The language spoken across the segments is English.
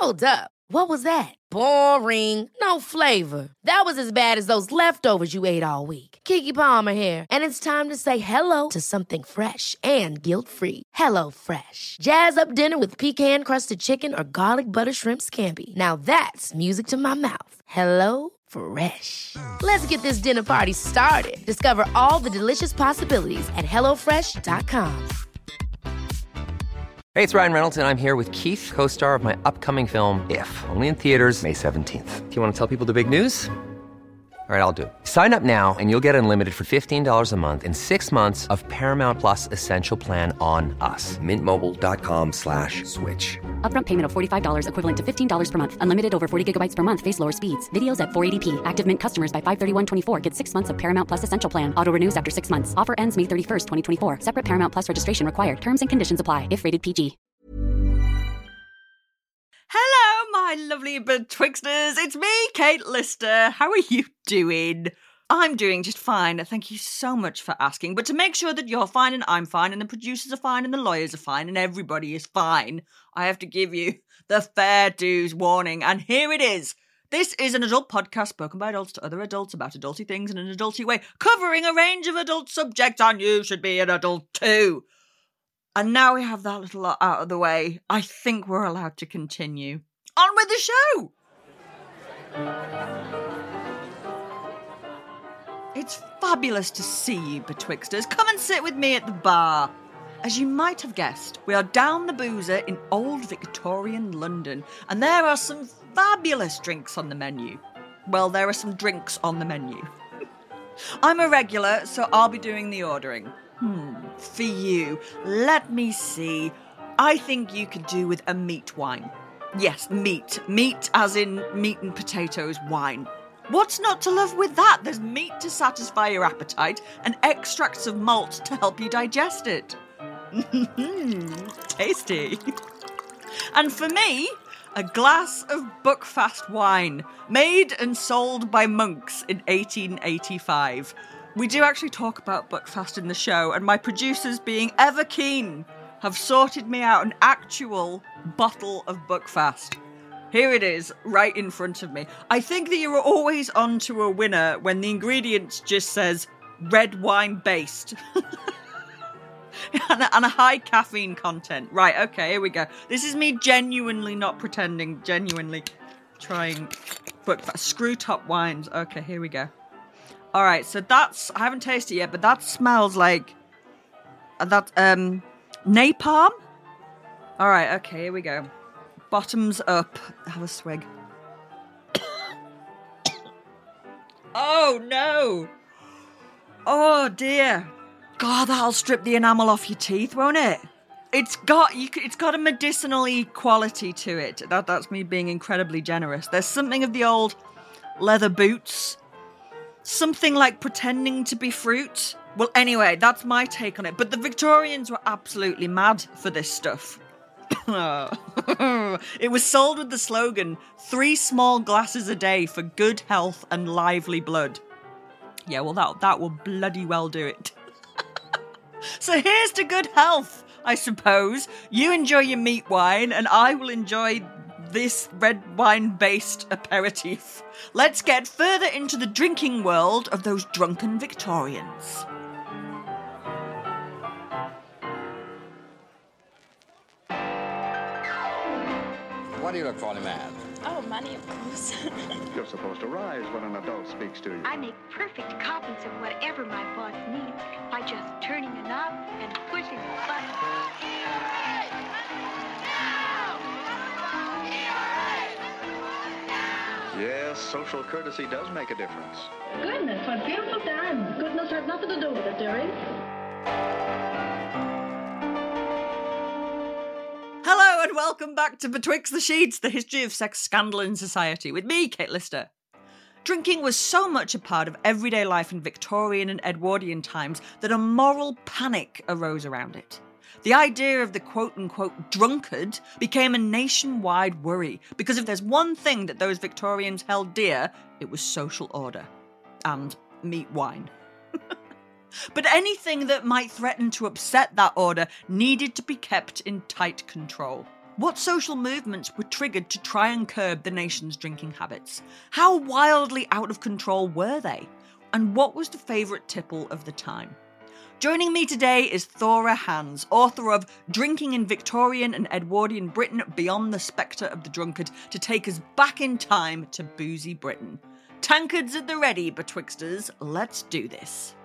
Hold up. What was that? Boring. No flavor. That was as bad as those leftovers you ate all week. Keke Palmer here, and it's time to say hello to something fresh and guilt-free. Hello Fresh. Jazz up dinner with pecan-crusted chicken or garlic butter shrimp scampi. Now that's music to my mouth. Hello Fresh. Let's get this dinner party started. Discover all the delicious possibilities at hellofresh.com. Hey, it's Ryan Reynolds, and I'm here with Keith, co-star of my upcoming film, If, only in theaters May 17th. Do you want to tell people the big news? All right, I'll do it. Sign up now and you'll get unlimited for $15 a month and 6 months of Paramount Plus Essential Plan on us. MintMobile.com/switch. Upfront payment of $45 equivalent to $15 per month. Unlimited over 40 gigabytes per month. Face lower speeds. Videos at 480p. Active Mint customers by 531.24 get 6 months of Paramount Plus Essential Plan. Auto renews after 6 months. Offer ends May 31st, 2024. Separate Paramount Plus registration required. Terms and conditions apply if rated PG. Hello, my lovely Betwixters. It's me, Kate Lister. How are you doing? I'm doing just fine. Thank you so much for asking. But to make sure that you're fine and I'm fine and the producers are fine and the lawyers are fine and everybody is fine, I have to give you the fair dues warning. And here it is. This is an adult podcast spoken by adults to other adults about adulty things in an adulty way, covering a range of adult subjects, and you should be an adult too. And now we have that little lot out of the way, I think we're allowed to continue. On with the show! It's fabulous to see you, Betwixters. Come and sit with me at the bar. As you might have guessed, we are down the boozer in old Victorian London, and there are some fabulous drinks on the menu. Well, there are some drinks on the menu. I'm a regular, so I'll be doing the ordering. For you, let me see. I think you could do with a meat wine. Yes, meat. Meat as in meat and potatoes wine. What's not to love with that? There's meat to satisfy your appetite and extracts of malt to help you digest it. Tasty. And for me, a glass of Buckfast wine, made and sold by monks in 1885. We do actually talk about Buckfast in the show, and my producers, being ever keen, have sorted me out an actual bottle of Buckfast. Here it is, right in front of me. I think that you're always on to a winner when the ingredients just says red wine based. and a high caffeine content. Right, okay, here we go. This is me genuinely not pretending, genuinely trying Buckfast. Screw top wines. Okay, here we go. All right, so that's, I haven't tasted it yet, but that smells like, napalm? All right, okay, here we go. Bottoms up. Have a swig. Oh, no. Oh, dear. God, that'll strip the enamel off your teeth, won't it? It's got a medicinal-y quality to it. That's me being incredibly generous. There's something of the old leather boots. Something like pretending to be fruit. Well, anyway, that's my take on it. But the Victorians were absolutely mad for this stuff. It was sold with the slogan, 3 small glasses a day for good health and lively blood. Yeah, well, that will bloody well do it. So here's to good health, I suppose. You enjoy your meat wine, and I will enjoy this red wine-based aperitif. Let's get further into the drinking world of those drunken Victorians. What do you look for in a man? Oh, money, of course. You're supposed to rise when an adult speaks to you. I make perfect copies of whatever my boss needs by just turning a knob and pushing a button. Yes, social courtesy does make a difference. Goodness, what beautiful diamonds. Goodness has nothing to do with it, dearie. Hello and welcome back to Betwixt the Sheets, the history of sex, scandal and society, with me, Kate Lister. Drinking was so much a part of everyday life in Victorian and Edwardian times that a moral panic arose around it. The idea of the quote-unquote drunkard became a nationwide worry, because if there's one thing that those Victorians held dear, it was social order. And meat wine. But anything that might threaten to upset that order needed to be kept in tight control. What social movements were triggered to try and curb the nation's drinking habits? How wildly out of control were they? And what was the favourite tipple of the time? Joining me today is Thora Hans, author of Drinking in Victorian and Edwardian Britain Beyond the Spectre of the Drunkard, to take us back in time to boozy Britain. Tankards at the ready, betwixters. Let's do this.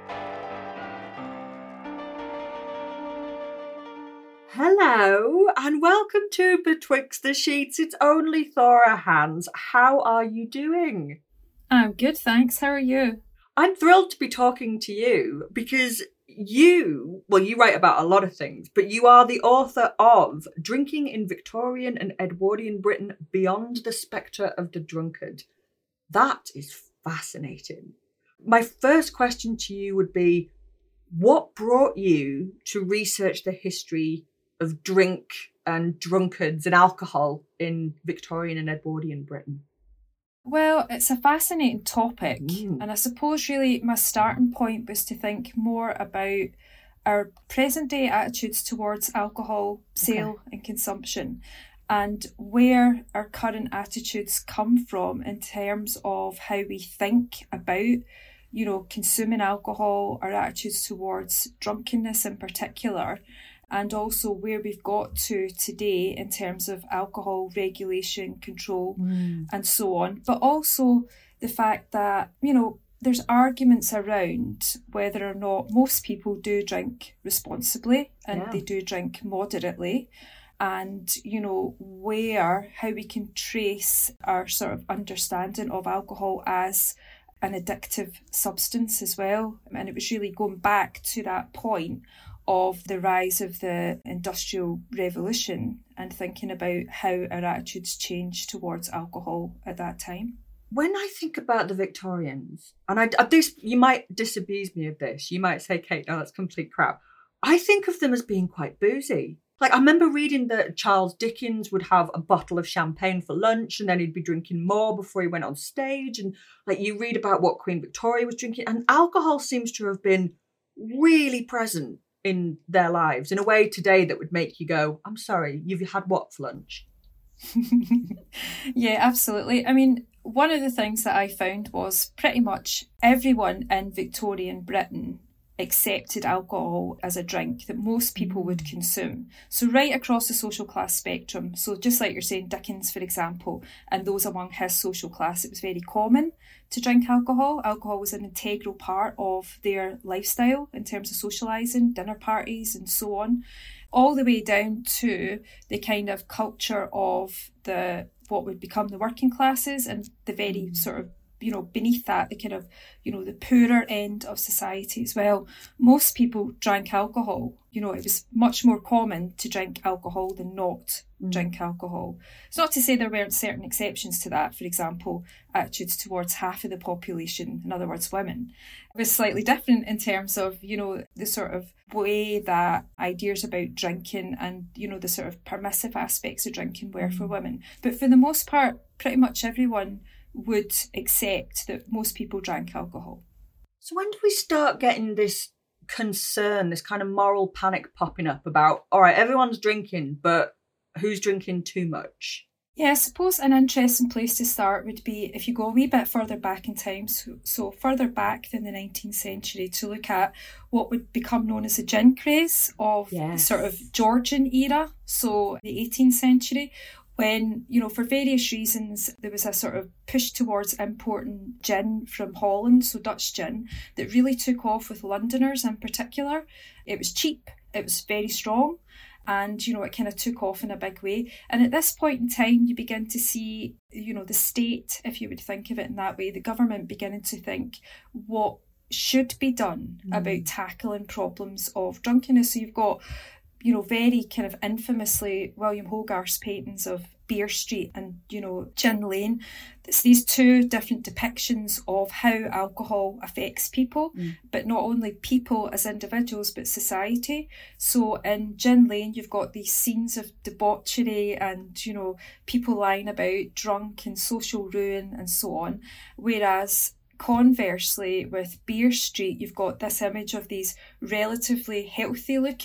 Hello, and welcome to Betwixt the Sheets. It's only Thora Hans. How are you doing? I'm good, thanks. How are you? I'm thrilled to be talking to you because you write about a lot of things, but you are the author of Drinking in Victorian and Edwardian Britain Beyond the Spectre of the Drunkard. That is fascinating. My first question to you would be, what brought you to research the history of drink and drunkards and alcohol in Victorian and Edwardian Britain? Well, it's a fascinating topic, and I suppose really my starting point was to think more about our present day attitudes towards alcohol sale and consumption, and where our current attitudes come from in terms of how we think about, consuming alcohol, our attitudes towards drunkenness in particular, and also where we've got to today in terms of alcohol regulation, control, and so on. But also the fact that, there's arguments around whether or not most people do drink responsibly and they do drink moderately. And, how we can trace our sort of understanding of alcohol as an addictive substance as well. And it was really going back to that point of the rise of the Industrial Revolution and thinking about how our attitudes changed towards alcohol at that time. When I think about the Victorians, and you might disabuse me of this, you might say, Kate, no, that's complete crap. I think of them as being quite boozy. Like, I remember reading that Charles Dickens would have a bottle of champagne for lunch and then he'd be drinking more before he went on stage. And like, you read about what Queen Victoria was drinking, and alcohol seems to have been really present in their lives in a way today that would make you go, I'm sorry, you've had what for lunch? Yeah, absolutely. I mean, one of the things that I found was pretty much everyone in Victorian Britain accepted alcohol as a drink that most people would consume. So right across the social class spectrum. So just like you're saying, Dickens, for example, and those among his social class, it was very common to drink alcohol. Alcohol was an integral part of their lifestyle in terms of socialising, dinner parties and so on, all the way down to the kind of culture of what would become the working classes and the very sort of, beneath that, the kind of, the poorer end of society as well. Most people drank alcohol. It was much more common to drink alcohol than not drink alcohol. It's not to say there weren't certain exceptions to that. For example, attitudes towards half of the population, in other words, women, was slightly different in terms of, the sort of way that ideas about drinking and, the sort of permissive aspects of drinking were for women. But for the most part, pretty much everyone would accept that most people drank alcohol. So when do we start getting this concern, this kind of moral panic popping up about, all right, everyone's drinking, but who's drinking too much? Yeah, I suppose an interesting place to start would be if you go a wee bit further back in time, so further back than the 19th century, to look at what would become known as the gin craze of the sort of Georgian era, so the 18th century, when, for various reasons, there was a sort of push towards importing gin from Holland, so Dutch gin, that really took off with Londoners in particular. It was cheap, it was very strong, and, it kind of took off in a big way. And at this point in time, you begin to see, the state, if you would think of it in that way, the government beginning to think what should be done about tackling problems of drunkenness. So you've got, very kind of infamously William Hogarth's paintings of Beer Street and, Gin Lane. It's these two different depictions of how alcohol affects people, but not only people as individuals, but society. So in Gin Lane, you've got these scenes of debauchery and, people lying about drunk and social ruin and so on. Whereas conversely, with Beer Street, you've got this image of these relatively healthy looking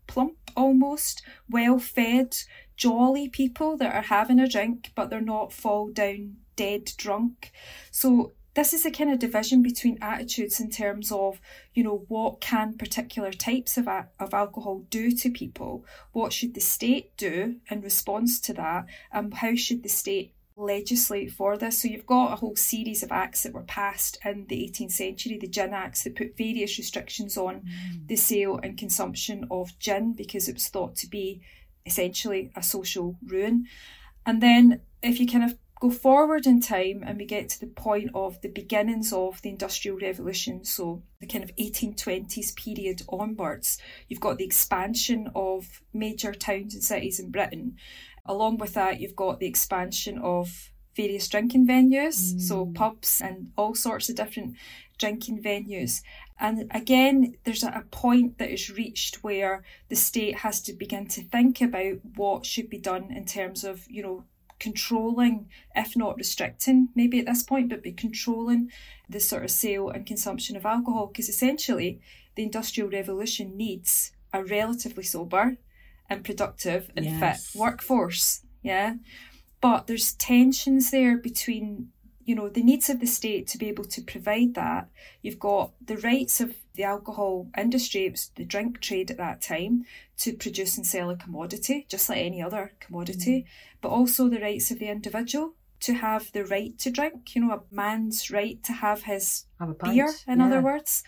plump almost, well-fed, jolly people that are having a drink, but they're not fall down dead drunk. So this is a kind of division between attitudes in terms of, you know, what can particular types of alcohol do to people? What should the state do in response to that? And how should the state legislate for this? So you've got a whole series of acts that were passed in the 18th century, the Gin Acts, that put various restrictions on the sale and consumption of gin because it was thought to be essentially a social ruin. And then if you kind of go forward in time and we get to the point of the beginnings of the Industrial Revolution, so the kind of 1820s period onwards, you've got the expansion of major towns and cities in Britain. Along with that, you've got the expansion of various drinking venues, so pubs and all sorts of different drinking venues. And again, there's a point that is reached where the state has to begin to think about what should be done in terms of, you know, controlling, if not restricting, maybe at this point, but be controlling the sort of sale and consumption of alcohol, because essentially the Industrial Revolution needs a relatively sober and productive and fit workforce. Yeah. But there's tensions there between, you know, the needs of the state to be able to provide that. You've got the rights of the alcohol industry, it was the drink trade at that time, to produce and sell a commodity, just like any other commodity, but also the rights of the individual to have the right to drink, you know, a man's right to have his beer, in other words.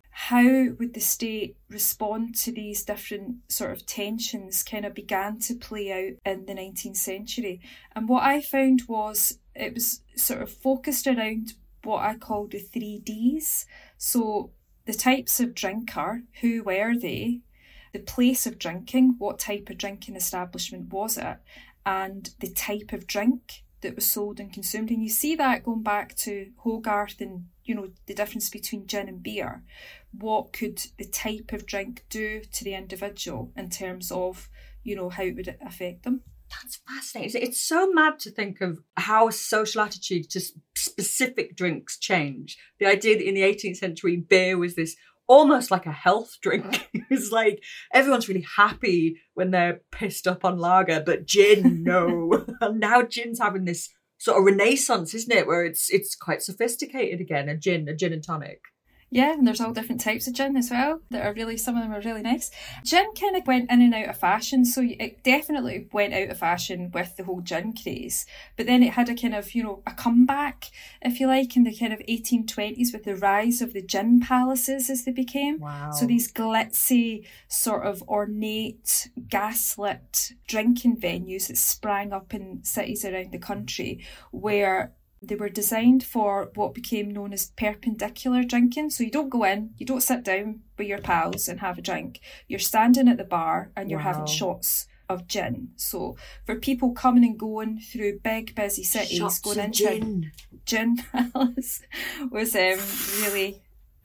How would the state respond to these different sort of tensions kind of began to play out in the 19th century. And what I found was it was sort of focused around what I call the 3 Ds. So the types of drinker, who were they? The place of drinking, what type of drinking establishment was it? And the type of drink that was sold and consumed. And you see that going back to Hogarth and, you know, the difference between gin and beer. What could the type of drink do to the individual in terms of, you know, how would it affect them? That's fascinating. It's so mad to think of how social attitudes to specific drinks change. The idea that in the 18th century, beer was this almost like a health drink. It was like everyone's really happy when they're pissed up on lager, but gin, no. And now gin's having this sort of renaissance, isn't it? Where it's quite sophisticated again, a gin and tonic. Yeah, and there's all different types of gin as well that are really, some of them are really nice. Gin kind of went in and out of fashion, so it definitely went out of fashion with the whole gin craze. But then it had a kind of, you know, a comeback, if you like, in the kind of 1820s with the rise of the gin palaces as they became. Wow. So these glitzy, sort of ornate, gaslit drinking venues that sprang up in cities around the country where they were designed for what became known as perpendicular drinking. So you don't go in, you don't sit down with your pals and have a drink. You're standing at the bar and you're having shots of gin. So for people coming and going through big, busy cities, shots going into gin palace was really...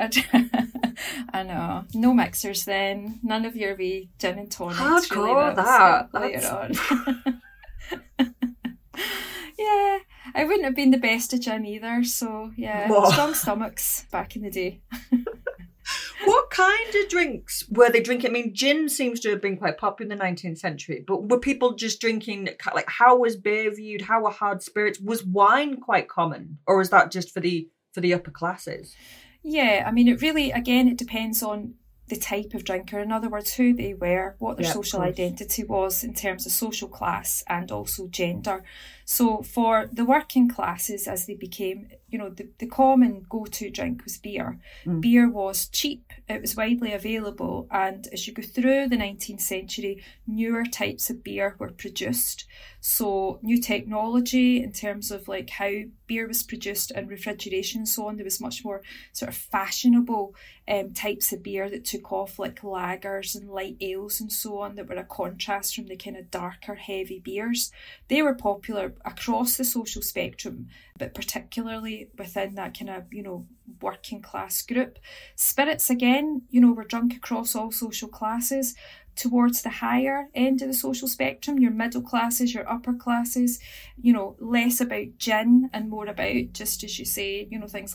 I know. No mixers then. None of your wee gin and tonics. Hardcore, really, that. Later on. Yeah. I wouldn't have been the best at gin either, so yeah, strong stomachs back in the day. What kind of drinks were they drinking? I mean, gin seems to have been quite popular in the 19th century, but were people just drinking, like, how was beer viewed? How were hard spirits? Was wine quite common? Or was that just for the upper classes? Yeah, I mean, it really, again, it depends on the type of drinker. In other words, who they were, what their social identity was in terms of social class and also gender. So for the working classes, as they became, you know, the common go-to drink was beer. Beer was cheap, it was widely available, and as you go through the 19th century, newer types of beer were produced. So new technology in terms of like how beer was produced and refrigeration and so on, there was much more sort of fashionable types of beer that took off, like lagers and light ales and so on, that were a contrast from the kind of darker, heavy beers. They were popular across the social spectrum, but particularly within that kind of, you know, working class group. Spirits, again, you know, were drunk across all social classes. Towards the higher end of the social spectrum, your middle classes, your upper classes, you know, less about gin and more about, just as you say, you know, things like,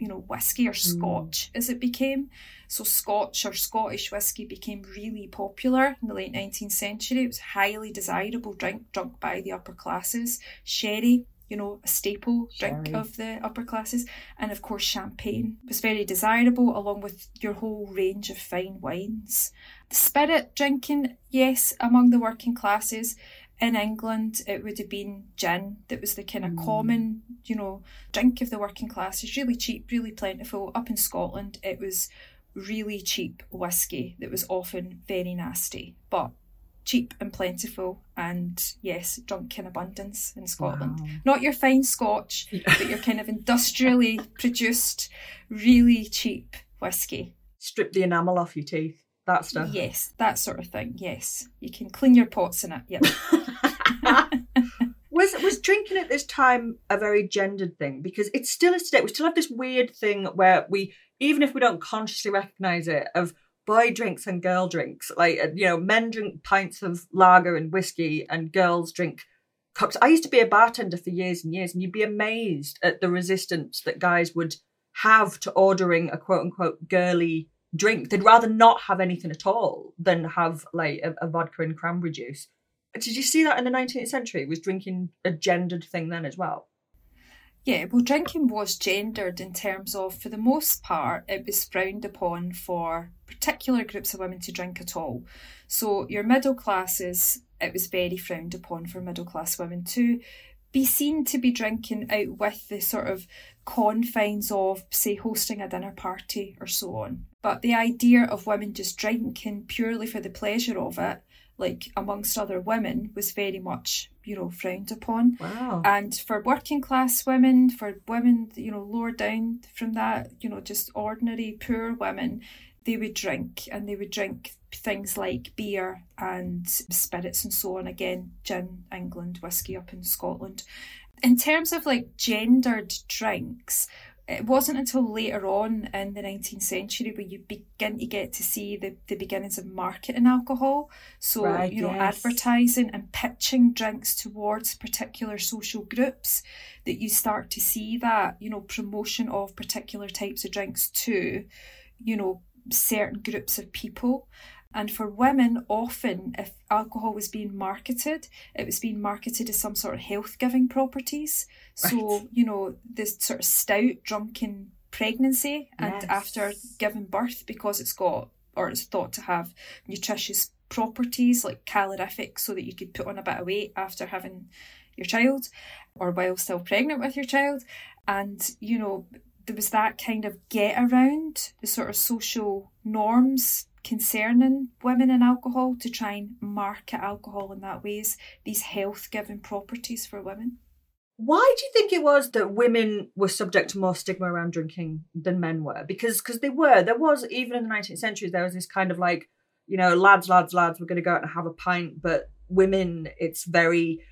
whiskey, or Scotch as it became. So Scotch or Scottish whiskey became really popular in the late 19th century. It was a highly desirable drink drunk by the upper classes. Sherry, a staple drink of the upper classes. And of course, champagne was very desirable, along with your whole range of fine wines. The spirit drinking, yes, among the working classes. In England, it would have been gin that was the kind of common, drink of the working classes. Really cheap, really plentiful. Up in Scotland, it was really cheap whiskey that was often very nasty, but cheap and plentiful, and yes, drunk in abundance in Scotland. Wow. Not your fine Scotch, but your kind of industrially produced, really cheap whiskey. Strip the enamel off your teeth, that stuff. Yes, that sort of thing, yes. You can clean your pots in it, yep. Was drinking at this time a very gendered thing? Because it still is today. We still have this weird thing where we, even if we don't consciously recognise it, of boy drinks and girl drinks. Like, men drink pints of lager and whiskey and girls drink cocktails. I used to be a bartender for years and years, and you'd be amazed at the resistance that guys would have to ordering a quote-unquote girly drink. They'd rather not have anything at all than have like a vodka and cranberry juice. Did you see that in the 19th century? Was drinking a gendered thing then as well? Yeah, well, drinking was gendered in terms of, for the most part, it was frowned upon for particular groups of women to drink at all. So your middle classes, it was very frowned upon for middle class women to be seen to be drinking out with the sort of confines of, say, hosting a dinner party or so on. But the idea of women just drinking purely for the pleasure of it, like amongst other women, was very much, frowned upon. Wow. And for working class women, for women, lower down from that, just ordinary poor women, they would drink, and they would drink things like beer and spirits and so on. Again, gin, England, whiskey up in Scotland. In terms of like gendered drinks, it wasn't until later on in the 19th century where you begin to get to see the beginnings of marketing alcohol. So, advertising and pitching drinks towards particular social groups, that you start to see that, promotion of particular types of drinks to, certain groups of people. And for women, often, if alcohol was being marketed, it was being marketed as some sort of health-giving properties. So, this sort of stout, drunken pregnancy, and after giving birth, because it's got, or it's thought to have, nutritious properties like calorific, so that you could put on a bit of weight after having your child, or while still pregnant with your child. And, there was that kind of get around the sort of social norms concerning women and alcohol to try and market alcohol in that ways, these health-giving properties for women. Why do you think it was that women were subject to more stigma around drinking than men were? Because there was, even in the 19th century, there was this kind of like, lads, we're going to go out and have a pint, but women, it's very,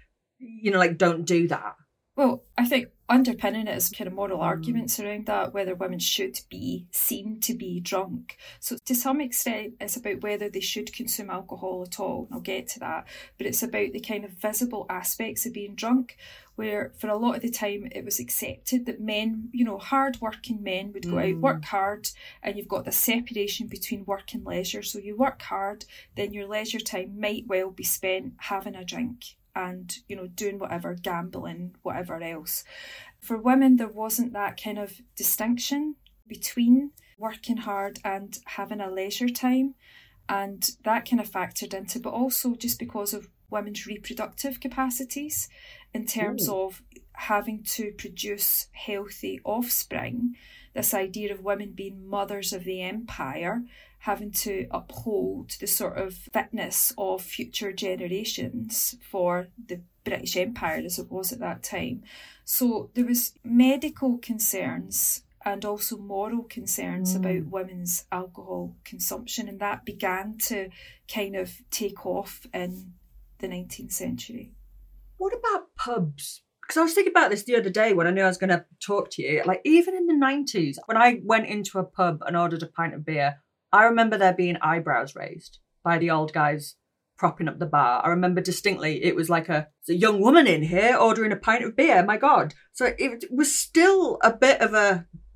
don't do that. Well, I think underpinning it is kind of moral arguments around that, whether women should be seen to be drunk. So to some extent, it's about whether they should consume alcohol at all, and I'll get to that. But it's about the kind of visible aspects of being drunk, where for a lot of the time it was accepted that men, hard-working men would go out, work hard, and you've got the separation between work and leisure. So you work hard, then your leisure time might well be spent having a drink and, doing whatever, gambling, whatever else. For women, there wasn't that kind of distinction between working hard and having a leisure time. And that kind of factored into, but also just because of women's reproductive capacities in terms of having to produce healthy offspring, this idea of women being mothers of the empire, having to uphold the sort of fitness of future generations for the British Empire as it was at that time. So there was medical concerns and also moral concerns about women's alcohol consumption, and that began to kind of take off in the 19th century. What about pubs? Because I was thinking about this the other day when I knew I was going to talk to you. Like, even in the 90s, when I went into a pub and ordered a pint of beer, I remember there being eyebrows raised by the old guys propping up the bar. I remember distinctly it was like a young woman in here ordering a pint of beer, my God. So it was still a bit of a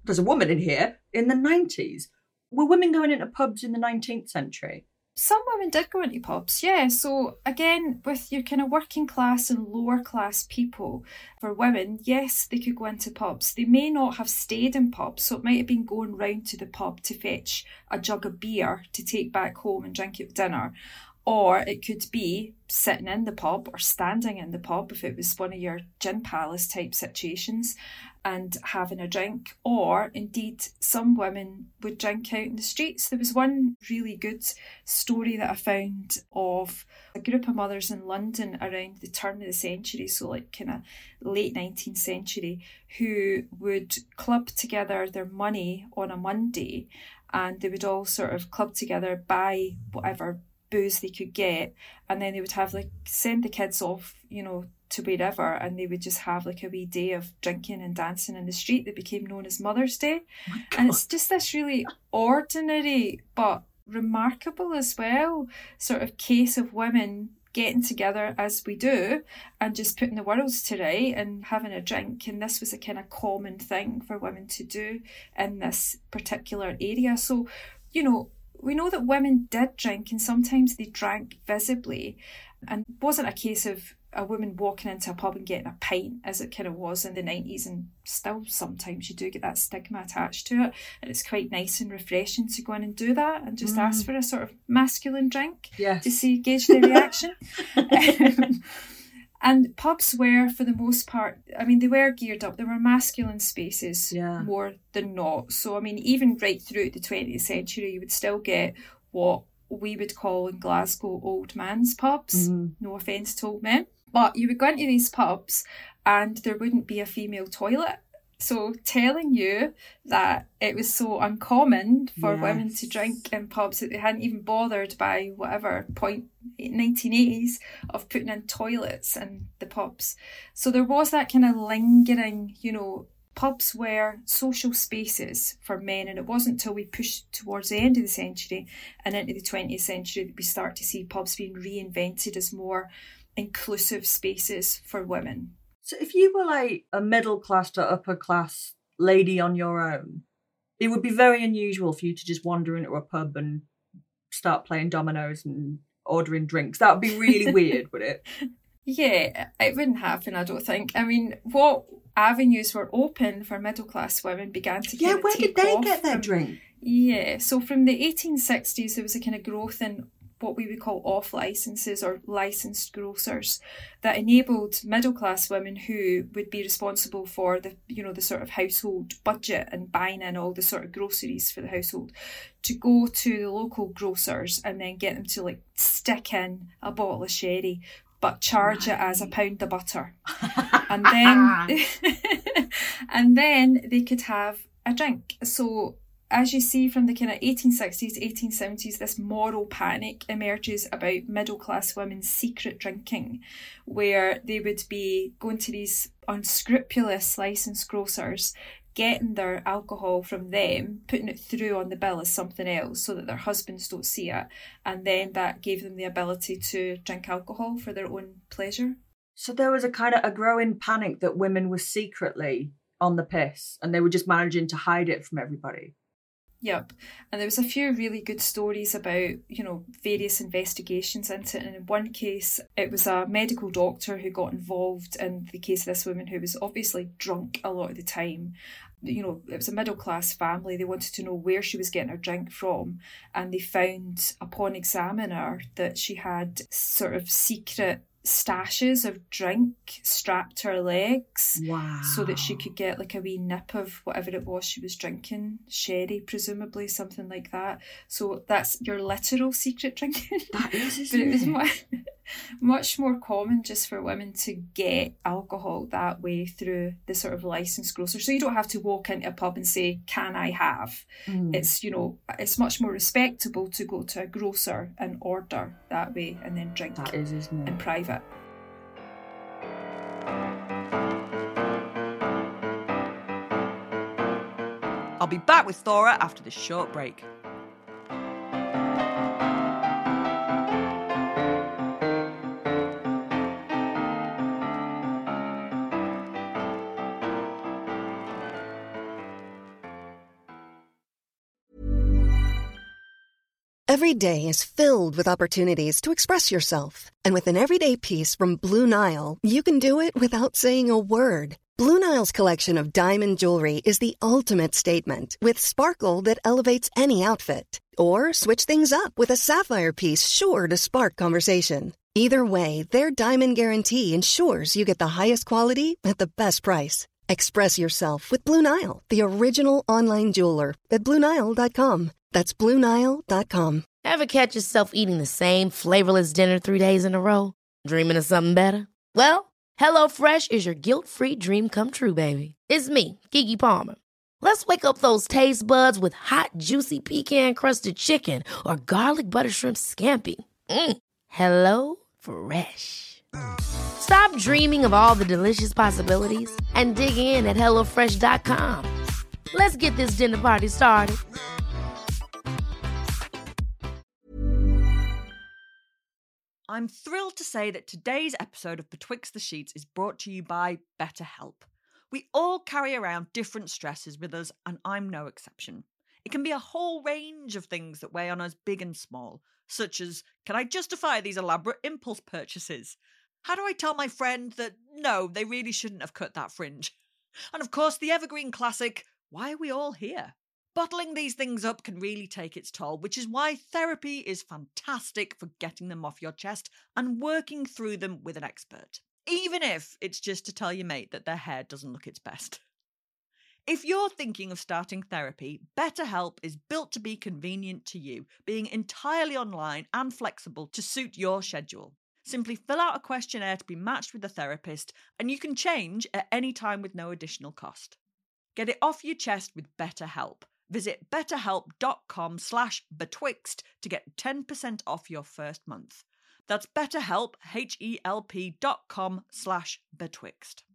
there's a woman in here, in the 90s. Were women going into pubs in the 19th century? Some women did go into pubs, yeah. So again, with your kind of working class and lower class people, for women, yes, they could go into pubs. They may not have stayed in pubs, so it might have been going round to the pub to fetch a jug of beer to take back home and drink at dinner. Or it could be sitting in the pub or standing in the pub if it was one of your gin palace type situations and having a drink. Or indeed, some women would drink out in the streets. There was one really good story that I found of a group of mothers in London around the turn of the century, so like kind of late 19th century, who would club together their money on a Monday, and they would all sort of club together, buy whatever booze they could get, and then they would have like send the kids off, to wherever, and they would just have like a wee day of drinking and dancing in the street that became known as Mother's Day. And it's just this really ordinary but remarkable as well sort of case of women getting together as we do and just putting the world to right and having a drink. And this was a kind of common thing for women to do in this particular area. So, we know that women did drink, and sometimes they drank visibly, and it wasn't a case of a woman walking into a pub and getting a pint as it kind of was in the 90s, and still sometimes you do get that stigma attached to it, and it's quite nice and refreshing to go in and do that and just ask for a sort of masculine drink to gauge their reaction. And pubs were, for the most part, they were geared up. There were masculine spaces more than not. So, even right through the 20th century, you would still get what we would call in Glasgow old man's pubs. No offence to old men. But you would go into these pubs and there wouldn't be a female toilet. So telling you that it was so uncommon for women to drink in pubs that they hadn't even bothered by whatever point, 1980s, of putting in toilets in the pubs. So there was that kind of lingering, pubs were social spaces for men, and it wasn't until we pushed towards the end of the century and into the 20th century that we start to see pubs being reinvented as more inclusive spaces for women. So if you were like a middle class to upper class lady on your own, it would be very unusual for you to just wander into a pub and start playing dominoes and ordering drinks. That would be really weird, would it? Yeah, it wouldn't happen, I don't think. What avenues were open for middle class women began to kind of where did they get their drink? Yeah, so from the 1860s there was a kind of growth in what we would call off licenses or licensed grocers that enabled middle class women who would be responsible for the sort of household budget and buying in all the sort of groceries for the household to go to the local grocers and then get them to like stick in a bottle of sherry but charge it as £1 of butter. And then they could have a drink. So as you see from the kind of 1860s, 1870s, this moral panic emerges about middle-class women's secret drinking, where they would be going to these unscrupulous licensed grocers, getting their alcohol from them, putting it through on the bill as something else so that their husbands don't see it, and then that gave them the ability to drink alcohol for their own pleasure. So there was a kind of a growing panic that women were secretly on the piss and they were just managing to hide it from everybody. Yep. And there was a few really good stories about, various investigations into it. And in one case, it was a medical doctor who got involved in the case of this woman who was obviously drunk a lot of the time. It was a middle-class family. They wanted to know where she was getting her drink from. And they found, upon examining her, that she had sort of secret stashes of drink strapped to her legs. Wow. So that she could get like a wee nip of whatever it was she was drinking, sherry presumably, something like that. So that's your literal secret drinking. That is, but it was much more common just for women to get alcohol that way through the sort of licensed grocer. So you don't have to walk into a pub and say, "Can I have?" It's it's much more respectable to go to a grocer and order that way and then drink that is, isn't it? in private. I'll be back with Thora after this short break. Every day is filled with opportunities to express yourself. And with an everyday piece from Blue Nile, you can do it without saying a word. Blue Nile's collection of diamond jewelry is the ultimate statement, with sparkle that elevates any outfit. Or switch things up with a sapphire piece sure to spark conversation. Either way, their Diamond Guarantee ensures you get the highest quality at the best price. Express yourself with Blue Nile, the original online jeweler, at BlueNile.com. That's BlueNile.com. Ever catch yourself eating the same flavorless dinner 3 days in a row? Dreaming of something better? Well, HelloFresh is your guilt-free dream come true, baby. It's me, Keke Palmer. Let's wake up those taste buds with hot, juicy pecan-crusted chicken or garlic butter shrimp scampi. HelloFresh. Stop dreaming of all the delicious possibilities and dig in at HelloFresh.com. Let's get this dinner party started. I'm thrilled to say that today's episode of Betwixt the Sheets is brought to you by BetterHelp. We all carry around different stresses with us, and I'm no exception. It can be a whole range of things that weigh on us, big and small, such as, can I justify these elaborate impulse purchases? How do I tell my friend that, no, they really shouldn't have cut that fringe? And of course, the evergreen classic, why are we all here? Bottling these things up can really take its toll, which is why therapy is fantastic for getting them off your chest and working through them with an expert. Even if it's just to tell your mate that their hair doesn't look its best. If you're thinking of starting therapy, BetterHelp is built to be convenient to you, being entirely online and flexible to suit your schedule. Simply fill out a questionnaire to be matched with a therapist, and you can change at any time with no additional cost. Get it off your chest with BetterHelp. Visit betterhelp.com/betwixt to get 10% off your first month. That's BetterHelp, HELP.com/betwixt.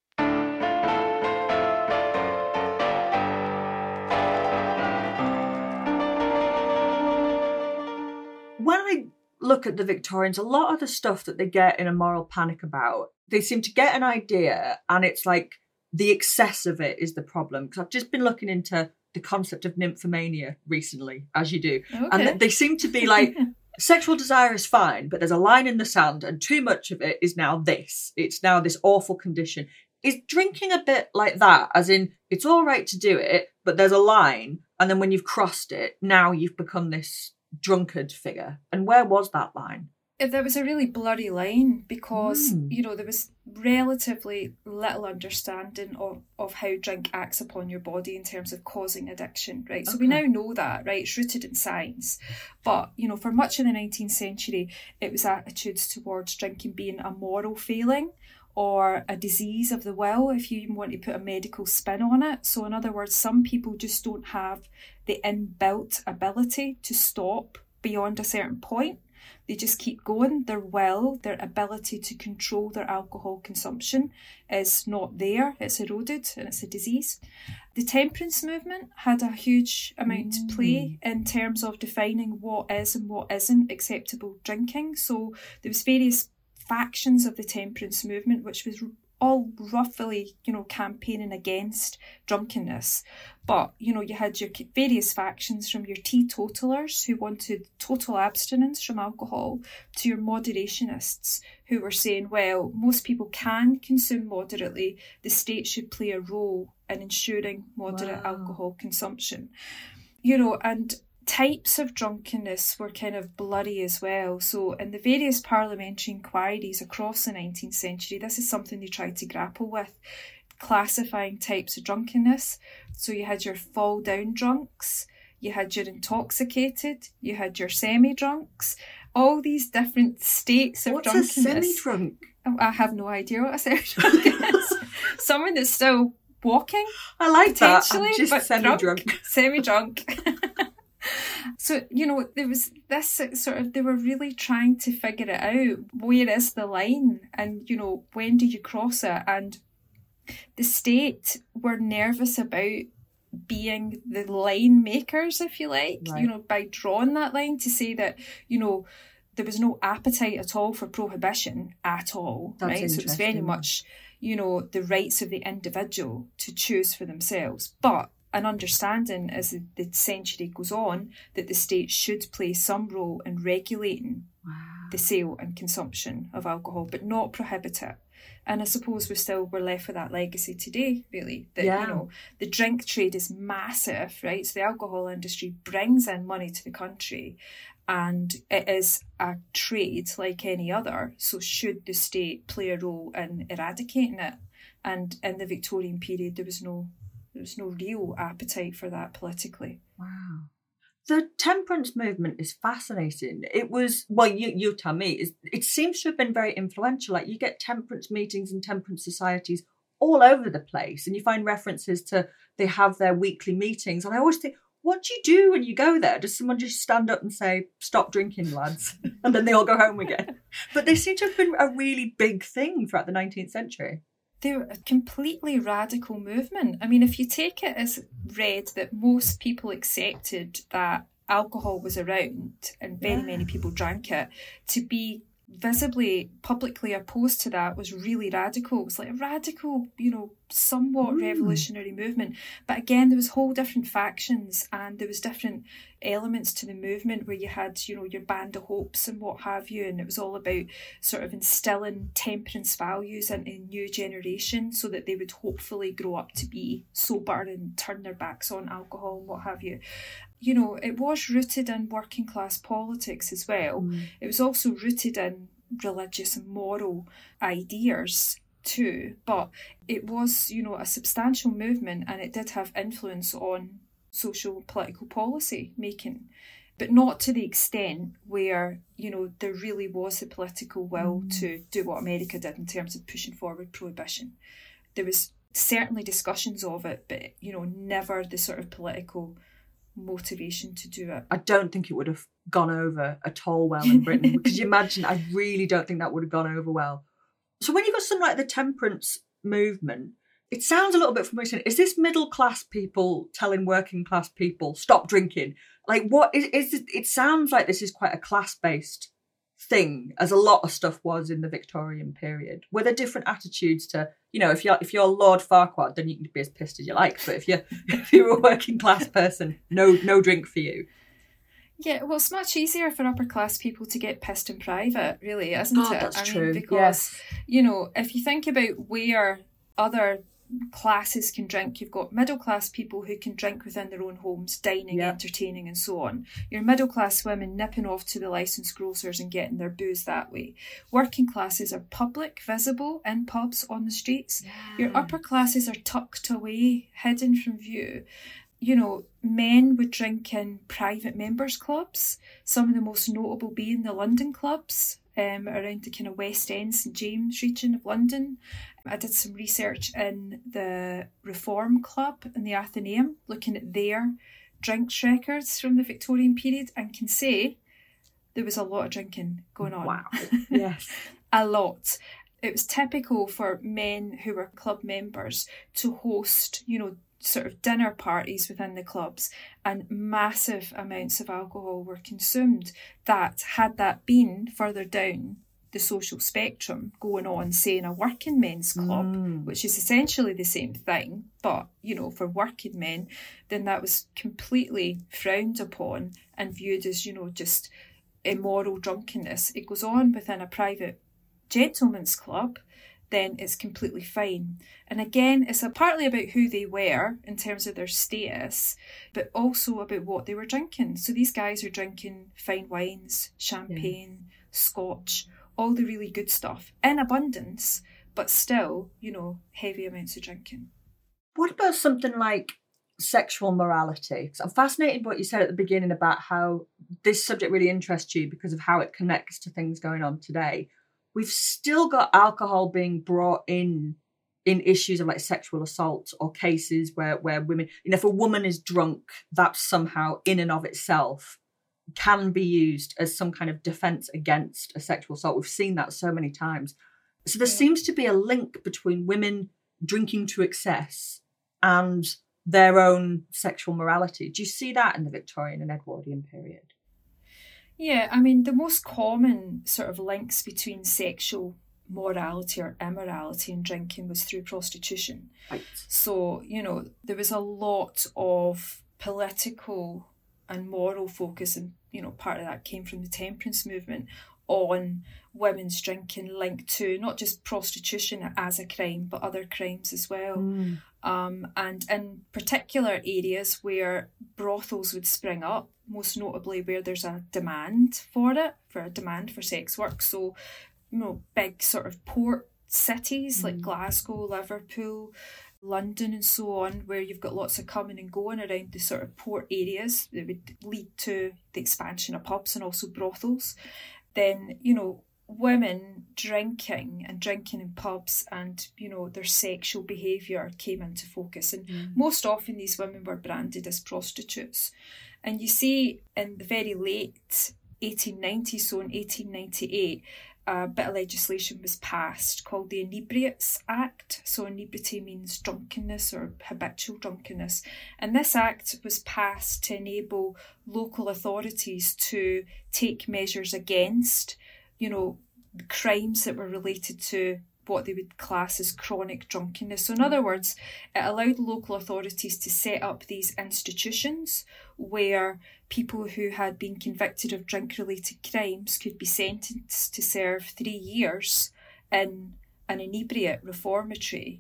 When I look at the Victorians, a lot of the stuff that they get in a moral panic about, they seem to get an idea and it's like the excess of it is the problem. Because I've just been looking into the concept of nymphomania recently, as you do. Okay. And they seem to be like, sexual desire is fine, but there's a line in the sand and too much of it is now this. It's now this awful condition. Is drinking a bit like that? As in, it's all right to do it, but there's a line. And then when you've crossed it, now you've become this drunkard figure. And where was that line? There was a really blurry line because, there was relatively little understanding of how drink acts upon your body in terms of causing addiction, right? So we now know that, right? It's rooted in science. But, for much of the 19th century, it was attitudes towards drinking being a moral failing or a disease of the will, if you want to put a medical spin on it. So in other words, some people just don't have the inbuilt ability to stop beyond a certain point. They just keep going. Their will, their ability to control their alcohol consumption is not there. It's eroded and it's a disease. The temperance movement had a huge amount to play in terms of defining what is and what isn't acceptable drinking. So there was various factions of the temperance movement, which was all roughly, campaigning against drunkenness. But, you had your various factions, from your teetotalers who wanted total abstinence from alcohol to your moderationists who were saying, well, most people can consume moderately. The state should play a role in ensuring moderate alcohol consumption. And types of drunkenness were kind of blurry as well. So in the various parliamentary inquiries across the 19th century, this is something they tried to grapple with, classifying types of drunkenness. So you had your fall down drunks, you had your intoxicated, you had your semi-drunks, all these different states of drunkenness. What's a semi-drunk? I have no idea what a semi-drunk is. Someone that's still walking. I like that. I'm just semi-drunk. Semi-drunk. So, there was this sort of, they were really trying to figure it out. Where is the line? And, when do you cross it? And the state were nervous about being the line makers, if you like, right. By drawing that line to say that, there was no appetite at all for prohibition at all. That's right. So it's very much, the rights of the individual to choose for themselves. But an understanding as the century goes on that the state should play some role in regulating the sale and consumption of alcohol, but not prohibit it. And I suppose we're left with that legacy today, really, that, you know, the drink trade is massive, right? So the alcohol industry brings in money to the country, and it is a trade like any other. So should the state play a role in eradicating it? And in the Victorian period, there was no real appetite for that politically. Wow. The temperance movement is fascinating. It was, well, you tell me, it seems to have been very influential. Like, you get temperance meetings and temperance societies all over the place, and you find references to, they have their weekly meetings. And I always think, what do you do when you go there? Does someone just stand up and say, stop drinking, lads? And then they all go home again. But they seem to have been a really big thing throughout the 19th century. They're a completely radical movement. I mean, if you take it as read that most people accepted that alcohol was around and very many people drank it, to be visibly, publicly opposed to that was really radical. It was like a radical, you know, somewhat revolutionary movement. But again, there was whole different factions, and there was different elements to the movement where you had, you know, your Band of Hopes and what have you, and it was all about sort of instilling temperance values into a new generation so that they would hopefully grow up to be sober and turn their backs on alcohol and what have you. You know, it was rooted in working class politics as well. It was also rooted in religious and moral ideas too, but it was, you know, a substantial movement, and it did have influence on social political policy making, but not to the extent where, you know, there really was the political will to do what America did in terms of pushing forward prohibition. There was certainly discussions of it, but, you know, never the sort of political motivation to do it. I don't think it would have gone over at all well in Britain. Because you imagine, I really don't think that would have gone over well. So when you've got something like the temperance movement, it sounds a little bit familiar. Is this middle class people telling working class people stop drinking? Like, what is it? It sounds like this is quite a class based thing, as a lot of stuff was in the Victorian period. Were there different attitudes to, you know, if you're Lord Farquhar, then you can be as pissed as you like, but if you're a working class person, no drink for you. Yeah, well, it's much easier for upper class people to get pissed in private, really, isn't it? That's true. Because, you know, if you think about where other classes can drink, you've got middle class people who can drink within their own homes, dining, entertaining and so on. Your middle class women nipping off to the licensed grocers and getting their booze that way. Working classes are public, visible in pubs, on the streets. Your upper classes are tucked away, hidden from view. You know, men would drink in private members' clubs, some of the most notable being the London clubs, around the kind of West End, St James region of London. I did some research in the Reform Club in the Athenaeum, looking at their drinks records from the Victorian period, and can say there was a lot of drinking going on. Wow. Yes. A lot. It was typical for men who were club members to host, you know, sort of dinner parties within the clubs, and massive amounts of alcohol were consumed. That, had that been further down the social spectrum, going on, say, in a working men's club, which is essentially the same thing, but, you know, for working men, then that was completely frowned upon and viewed as, you know, just immoral drunkenness. It goes on within a private gentleman's club, then it's completely fine. And again, it's partly about who they were in terms of their status, but also about what they were drinking. So these guys are drinking fine wines, champagne, scotch, all the really good stuff in abundance, but still, you know, heavy amounts of drinking. What about something like sexual morality? Because I'm fascinated by what you said at the beginning about how this subject really interests you because of how it connects to things going on today. We've still got alcohol being brought in issues of like sexual assault or cases where women, you know, if a woman is drunk, that somehow in and of itself can be used as some kind of defence against a sexual assault. We've seen that so many times. So there seems to be a link between women drinking to excess and their own sexual morality. Do you see that in the Victorian and Edwardian period? Yeah, I mean, the most common sort of links between sexual morality or immorality in drinking was through prostitution. Right. So, there was a lot of political and moral focus, and, part of that came from the temperance movement, on women's drinking linked to not just prostitution as a crime, but other crimes as well. And in particular areas where brothels would spring up, most notably where there's a demand for sex work. So, big sort of port cities like Glasgow, Liverpool, London and so on, where you've got lots of coming and going around the sort of port areas that would lead to the expansion of pubs and also brothels. Then, women drinking in pubs and, their sexual behaviour came into focus. And most often these women were branded as prostitutes. And you see in the very late 1890s, so in 1898, a bit of legislation was passed called the Inebriates Act. So inebriety means drunkenness or habitual drunkenness. And this act was passed to enable local authorities to take measures against, crimes that were related to what they would class as chronic drunkenness. So in other words, it allowed local authorities to set up these institutions where people who had been convicted of drink-related crimes could be sentenced to serve 3 years in an inebriate reformatory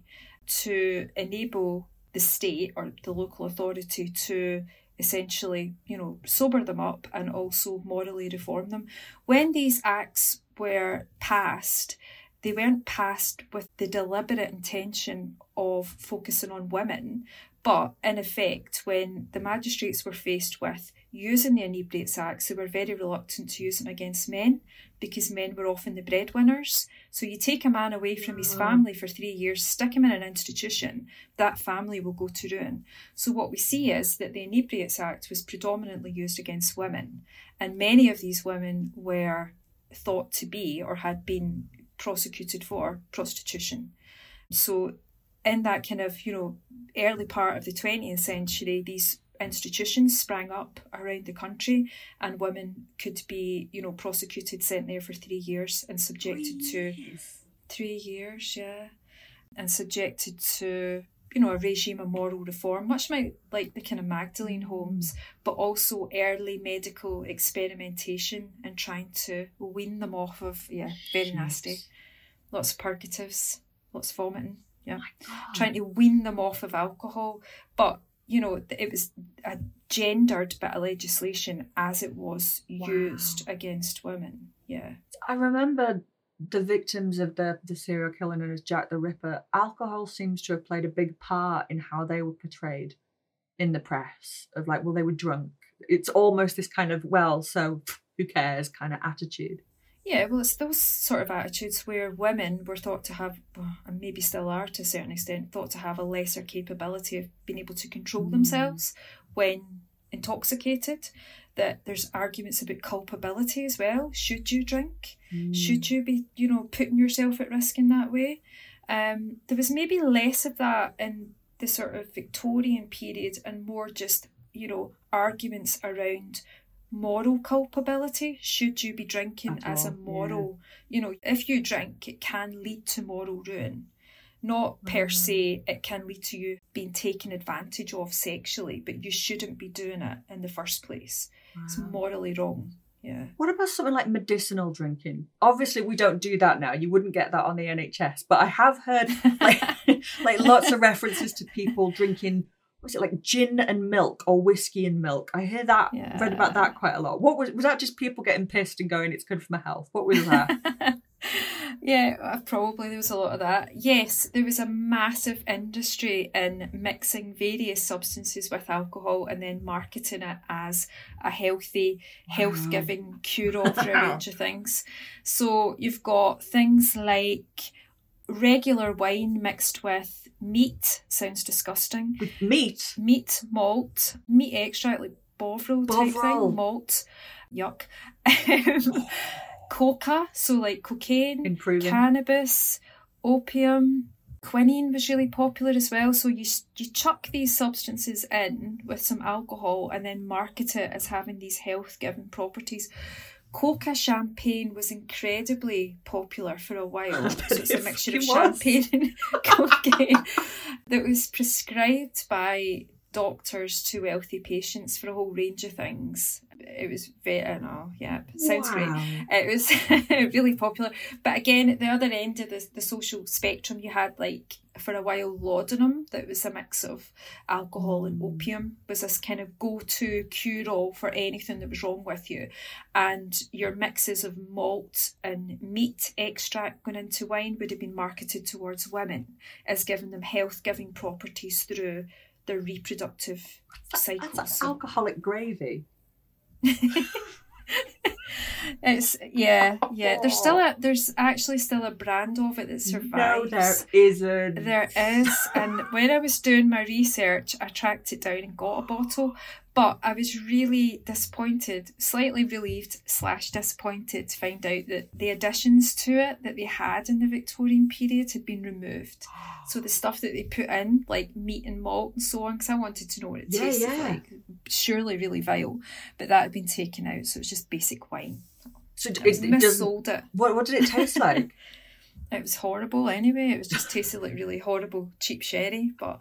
to enable the state or the local authority to essentially, sober them up and also morally reform them. When these acts were passed, they weren't passed with the deliberate intention of focusing on women, but in effect, when the magistrates were faced with using the Inebriates Acts, they were very reluctant to use them against men because men were often the breadwinners. So you take a man away from his family for 3 years, stick him in an institution, that family will go to ruin. So what we see is that the Inebriates Act was predominantly used against women, and many of these women were thought to be or had been prosecuted for prostitution. So in that kind of, early part of the 20th century, these institutions sprang up around the country and women could be, prosecuted, sent there for 3 years and subjected to 3 years, and subjected to, a regime of moral reform, much like the kind of Magdalene homes, but also early medical experimentation and trying to wean them off of, very nasty. Lots of purgatives, lots of vomiting, trying to wean them off of alcohol. But, it was a gendered bit of legislation as it was used against women, I remember the victims of the serial killer known as Jack the Ripper. Alcohol seems to have played a big part in how they were portrayed in the press, of like, well, they were drunk. It's almost this kind of, well, so who cares kind of attitude. Yeah, well, it's those sort of attitudes where women were thought to have, and maybe still are to a certain extent, thought to have a lesser capability of being able to control themselves when intoxicated, that there's arguments about culpability as well. Should you drink? Should you be, putting yourself at risk in that way? There was maybe less of that in the sort of Victorian period and more just, arguments around moral culpability. Should you be drinking as a moral, if you drink, it can lead to moral ruin. Not per se, it can lead to you being taken advantage of sexually, but you shouldn't be doing it in the first place. It's morally wrong. Yeah. What about something like medicinal drinking? Obviously, we don't do that now. You wouldn't get that on the NHS. But I have heard like lots of references to people drinking, was it like gin and milk or whiskey and milk? I hear that, read about that quite a lot. What was that just people getting pissed and going, it's good for my health? What was that? Yeah, probably there was a lot of that. Yes, there was a massive industry in mixing various substances with alcohol and then marketing it as a healthy, health-giving cure-all for a range of things. So you've got things like regular wine mixed with meat. Sounds disgusting. With meat? Meat, malt, meat extract, like Bovril type thing, malt. Yuck. Coca, so like cocaine, cannabis, opium, quinine was really popular as well. So you chuck these substances in with some alcohol and then market it as having these health-giving properties. Coca champagne was incredibly popular for a while. So it's a mixture of champagne and cocaine that was prescribed by doctors to wealthy patients for a whole range of things. It was very, I know, yeah, it sounds great. It was really popular. But again, at the other end of the social spectrum, you had, like, for a while, laudanum, that was a mix of alcohol and opium, was this kind of go-to cure-all for anything that was wrong with you. And your mixes of malt and meat extract going into wine would have been marketed towards women as giving them health-giving properties through their reproductive cycles. That's alcoholic gravy. It's there's actually still a brand of it that survives. No, there isn't. There is, and when I was doing my research, I tracked it down and got a bottle. But I was really disappointed, slightly relieved / disappointed to find out that the additions to it that they had in the Victorian period had been removed. So the stuff that they put in, like meat and malt and so on, because I wanted to know what it tasted like. Surely really vile, but that had been taken out, so it was just basic wine. So it missold it. What did it taste like? It was horrible anyway. It was just tasted like really horrible cheap sherry, but...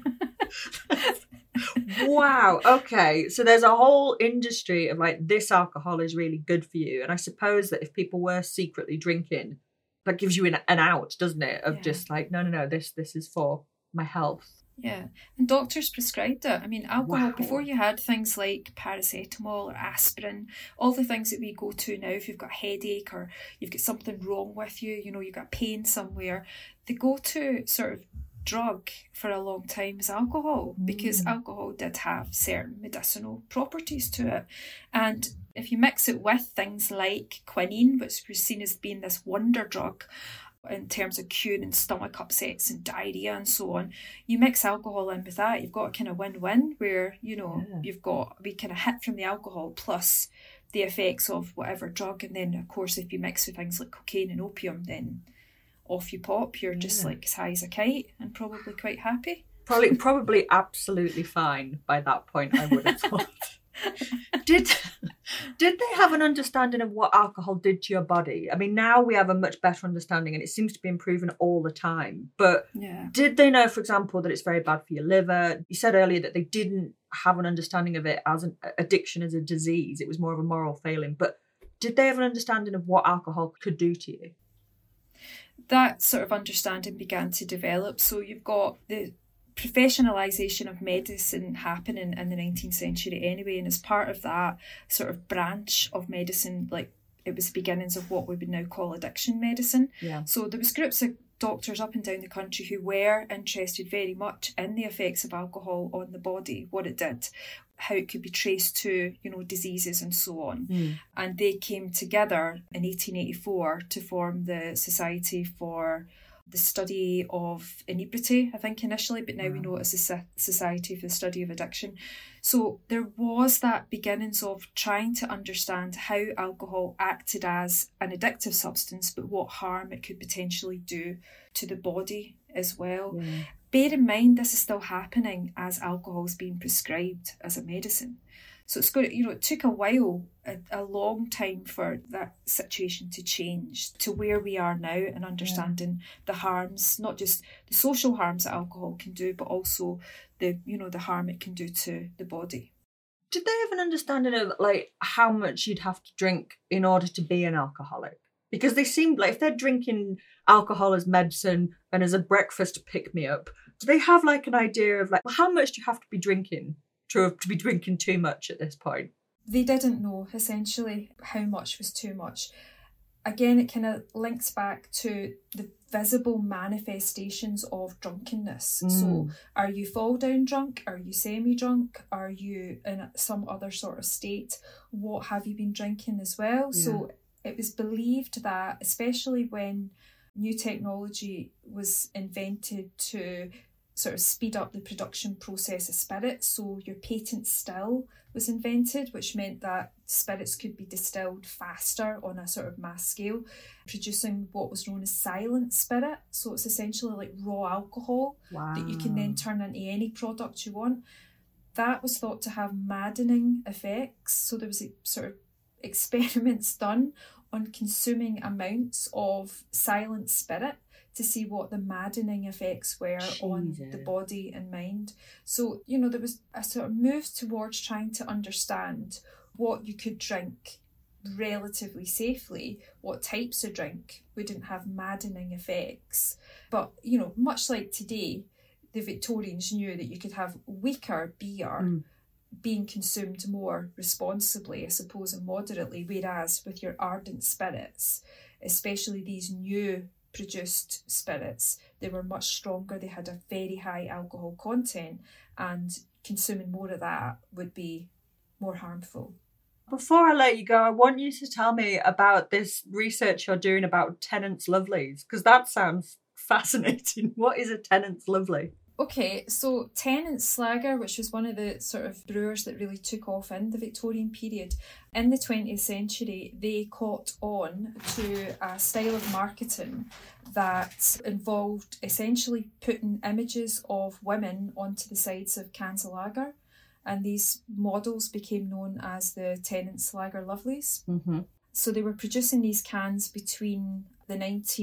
Wow. Okay. So there's a whole industry of like, this alcohol is really good for you. And I suppose that if people were secretly drinking, that gives you an out, doesn't it? Of just like, no, this is for my health. Yeah. And doctors prescribed it. I mean, alcohol, before you had things like paracetamol or aspirin, all the things that we go to now, if you've got a headache or you've got something wrong with you, you know, you've got pain somewhere, the go-to sort of drug for a long time is alcohol, because alcohol did have certain medicinal properties to it. And if you mix it with things like quinine, which was seen as being this wonder drug in terms of curing stomach upsets and diarrhea and so on, you mix alcohol in with that, you've got a kind of win-win where, you know, you've got a kind of hit from the alcohol plus the effects of whatever drug. And then, of course, if you mix with things like cocaine and opium, then off you pop, you're just like as high as a kite and probably quite happy. Probably absolutely fine by that point, I would have thought. Did they have an understanding of what alcohol did to your body? I mean, now we have a much better understanding and it seems to be improving all the time. But did they know, for example, that it's very bad for your liver? You said earlier that they didn't have an understanding of it as an addiction, as a disease. It was more of a moral failing. But did they have an understanding of what alcohol could do to you? That sort of understanding began to develop. So you've got the professionalisation of medicine happening in the 19th century anyway, and as part of that sort of branch of medicine, like, it was the beginnings of what we would now call addiction medicine. So there was groups of doctors up and down the country who were interested very much in the effects of alcohol on the body, what it did, how it could be traced to, you know, diseases and so on. And they came together in 1884 to form the Society for the Study of Inebriety, I think initially, but now we know it as the Society for the Study of Addiction. So there was that beginnings of trying to understand how alcohol acted as an addictive substance, but what harm it could potentially do to the body as well. Bear in mind, this is still happening as alcohol is being prescribed as a medicine. So it's good, you know, it took a while, a long time for that situation to change to where we are now, and understanding the harms, not just the social harms that alcohol can do, but also the, you know, the harm it can do to the body. Did they have an understanding of like how much you'd have to drink in order to be an alcoholic? Because they seemed like if they're drinking alcohol as medicine and as a breakfast pick-me-up, do they have like an idea of like, well, how much do you have to be drinking to be drinking too much at this point? They didn't know, essentially, how much was too much. Again, it kind of links back to the visible manifestations of drunkenness. So are you fall down drunk? Are you semi-drunk? Are you in some other sort of state? What have you been drinking as well? So it was believed that, especially when new technology was invented to sort of speed up the production process of spirits, so your patent still was invented, which meant that spirits could be distilled faster on a sort of mass scale, producing what was known as silent spirit. So it's essentially like raw alcohol that you can then turn into any product you want. That was thought to have maddening effects. So there was a sort of experiments done on consuming amounts of silent spirit to see what the maddening effects were on the body and mind. So, you know, there was a sort of move towards trying to understand what you could drink relatively safely, what types of drink wouldn't have maddening effects. But, you know, much like today, the Victorians knew that you could have weaker beer being consumed more responsibly, I suppose, and moderately, whereas with your ardent spirits, especially these new produced spirits, they were much stronger, they had a very high alcohol content, and consuming more of that would be more harmful. Before I let you go, I want you to tell me about this research you're doing about Tennent's Lovelies, because that sounds fascinating. What is a Tennent's Lovely? Okay, so Tennent's Lager, which was one of the sort of brewers that really took off in the Victorian period, in the 20th century, they caught on to a style of marketing that involved essentially putting images of women onto the sides of cans of lager. And these models became known as the Tennent's Lager Lovelies. Mm-hmm. So they were producing these cans between the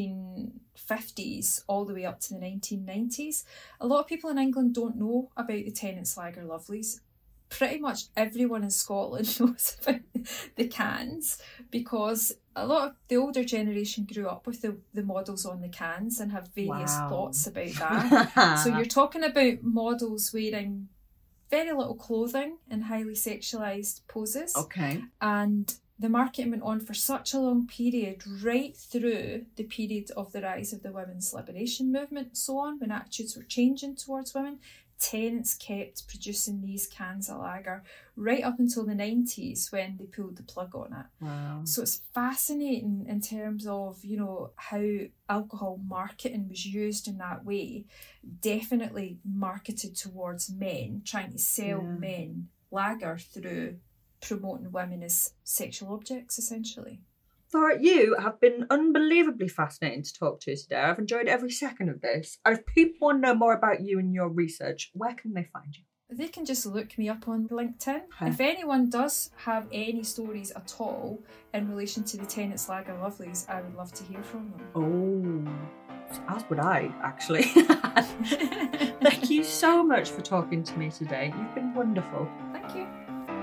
1950s all the way up to the 1990s. A lot of people in England don't know about the Tennent's Lager Lovelies. Pretty much everyone in Scotland knows about the cans, because a lot of the older generation grew up with the models on the cans and have various thoughts about that. So you're talking about models wearing very little clothing and highly sexualised poses. Okay. And the marketing went on for such a long period, right through the period of the rise of the women's liberation movement and so on, when attitudes were changing towards women. Tennent's kept producing these cans of lager right up until the 90s, when they pulled the plug on it. Wow. So it's fascinating in terms of, you know, how alcohol marketing was used in that way. Definitely marketed towards men, trying to sell men lager through promoting women as sexual objects, essentially. Thora, you have been unbelievably fascinating to talk to today. I've enjoyed every second of this. If people want to know more about you and your research, where can they find you? They can just look me up on LinkedIn. If anyone does have any stories at all in relation to the Tennent's Lager Lovelies, I would love to hear from them. Oh, as would I, actually. Thank you so much for talking to me today. You've been wonderful. Thank you.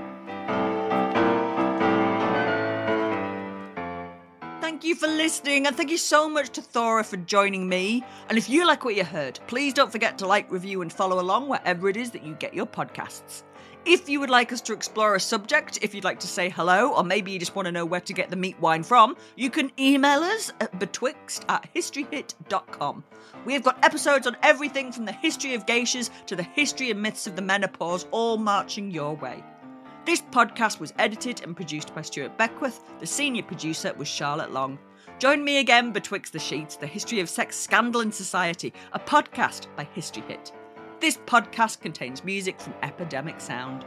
Thank you for listening, and thank you so much to Thora for joining me. And if you like what you heard, please don't forget to like, review and follow along wherever it is that you get your podcasts. If you would like us to explore a subject, if you'd like to say hello, or maybe you just want to know where to get the meat wine from, you can email us at betwixt@historyhit.com. We have got episodes on everything from the history of geishas to the history and myths of the menopause, all marching your way. This podcast was edited and produced by Stuart Beckwith. The senior producer was Charlotte Long. Join me again Betwixt the Sheets, the history of sex scandal in society, a podcast by History Hit. This podcast contains music from Epidemic Sound.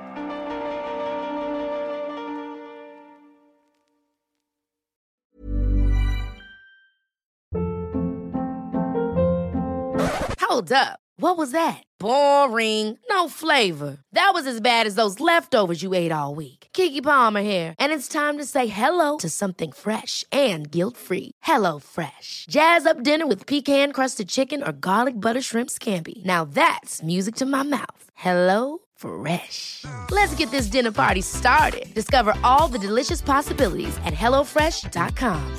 Hold up. What was that? Boring. No flavor. That was as bad as those leftovers you ate all week. Keke Palmer here, and it's time to say hello to something fresh and guilt-free. HelloFresh. Jazz up dinner with pecan-crusted chicken or garlic butter shrimp scampi. Now that's music to my mouth. HelloFresh. Let's get this dinner party started. Discover all the delicious possibilities at HelloFresh.com.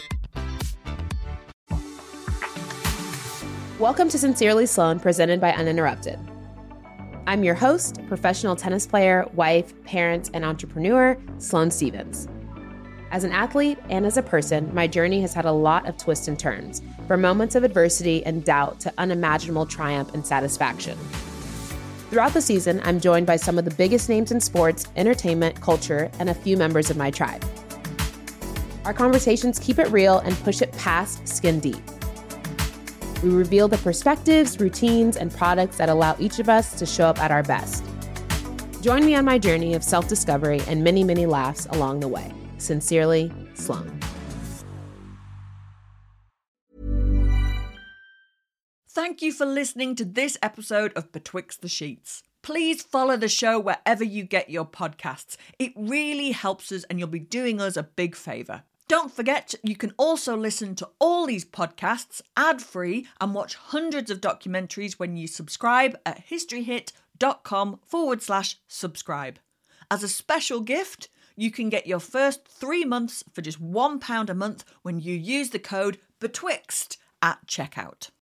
Welcome to Sincerely Sloane, presented by Uninterrupted. I'm your host, professional tennis player, wife, parent, and entrepreneur, Sloane Stevens. As an athlete and as a person, my journey has had a lot of twists and turns, from moments of adversity and doubt to unimaginable triumph and satisfaction. Throughout the season, I'm joined by some of the biggest names in sports, entertainment, culture, and a few members of my tribe. Our conversations keep it real and push it past skin deep. We reveal the perspectives, routines, and products that allow each of us to show up at our best. Join me on my journey of self-discovery and many, many laughs along the way. Sincerely, Sloane. Thank you for listening to this episode of Betwixt the Sheets. Please follow the show wherever you get your podcasts. It really helps us and you'll be doing us a big favour. Don't forget, you can also listen to all these podcasts ad-free and watch hundreds of documentaries when you subscribe at historyhit.com/subscribe. As a special gift, you can get your first 3 months for just £1 a month when you use the code BETWIXT at checkout.